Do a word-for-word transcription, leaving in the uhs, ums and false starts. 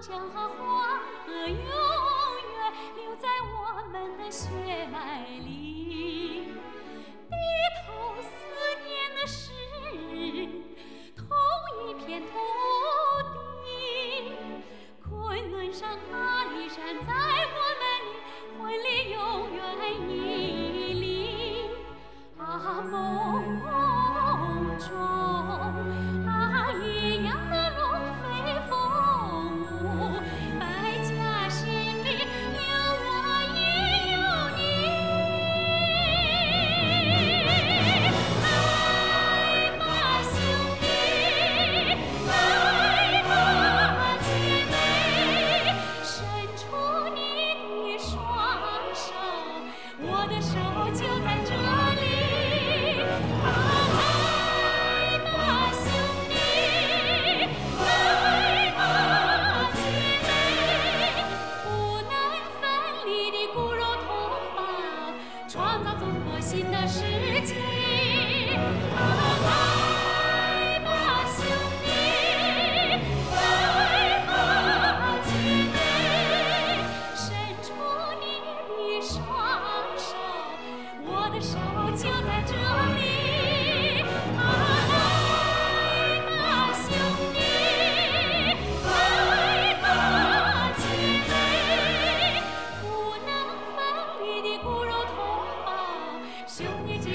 江和黄河永远留在我们的血脉里。低头思念的是同一片土地。昆仑山、阿里山，在我们魂里永远屹立。啊，梦中啊，一样的龙飞凤舞，百家心里有我也有你。来吧，兄弟，来吧，姐妹，伸出你的双手，我的手就在这里。啊，来吧，兄弟，来吧，姐妹，不能分离的骨肉同胞，创造中国新的世纪。啊，来吧，兄弟，来吧，姐妹，伸出你的双手，我的手就在这里。啊，来吧，兄弟，来吧，姐妹，不能分离的骨肉同胞，兄弟姐